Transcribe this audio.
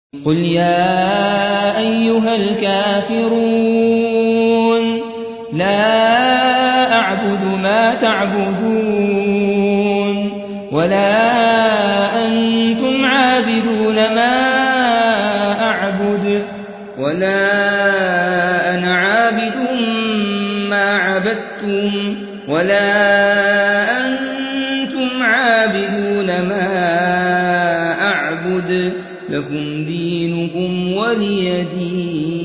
قل يا أيها الكافرون لا أعبد ما تعبدون ولا أنتم عابدون ما أعبد ولا أنا عابد ما عبدتم ولا أنتم عابدون ما أعبد لكم دينكم ولي دين.